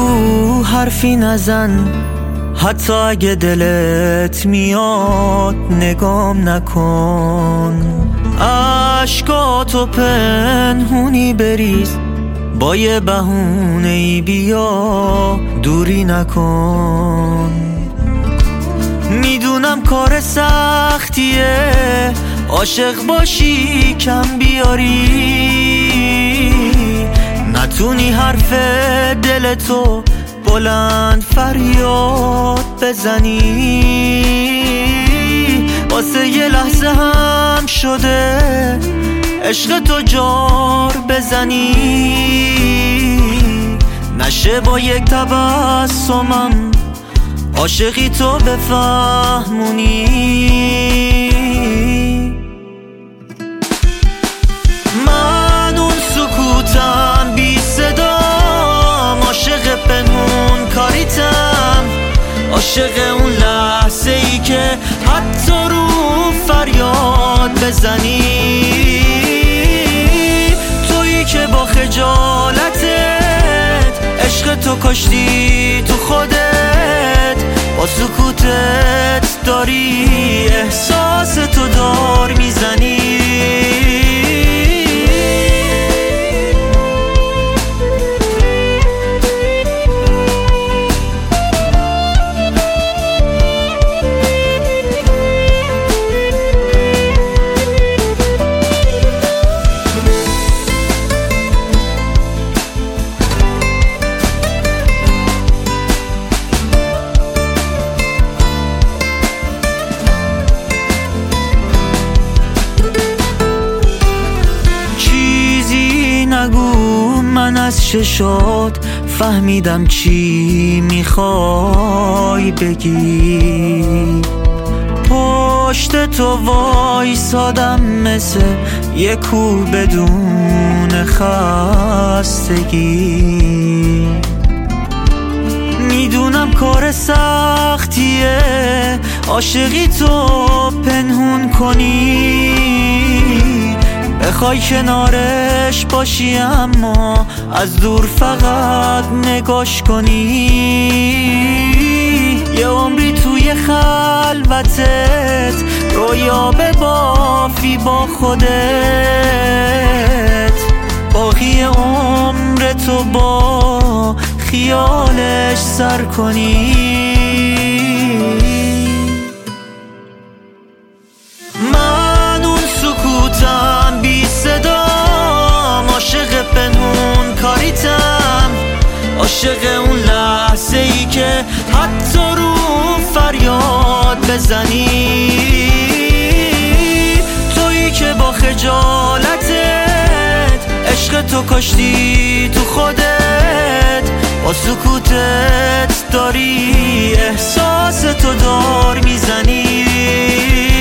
نگو حرفی نزن، حتی اگه دلت میاد نگام نکن. عشقاتو پنهونی بریز، با یه بهونه‌ای بیا دوری نکن. میدونم کار سختیه عاشق باشی کم بیاری، نتونی حرف دلتو بلند فریاد بزنی. واسه یه لحظه هم شده عشق تو جار بزنی، نشه با یک تبسمم عاشقی تو بفهمونی. من اون سکوتم بی صدام، عاشق پنهون کاریتم، عاشق اون لحظه ای که حتی رو فریاد بزنی. تویی که با خجالتت عشق تو کشتی تو خودت، با سکوتت داری احساس تو دار میزنی. نگو من از چشات فهمیدم چی میخوای بگی، پشت تو وایسادم مثل یه کوه بدون خستگی. میدونم کار سختیه عاشقی تو پنهون کنی، بخوای کنارش باشی اما از دور فقط نگاش کنی. یه عمری توی خلوتت رویا ببافی با خودت، باقی عمر تو با خیالش سر کنی. من اون سکوتم بی صدام، عاشق پنهون کاریتم، عاشق اون لحظه ای که حتی رو فریاد بزنی. تویی که با خجالتت عشق تو کشتی تو خودت، با سکوتت داری احساس تو دار میزنی.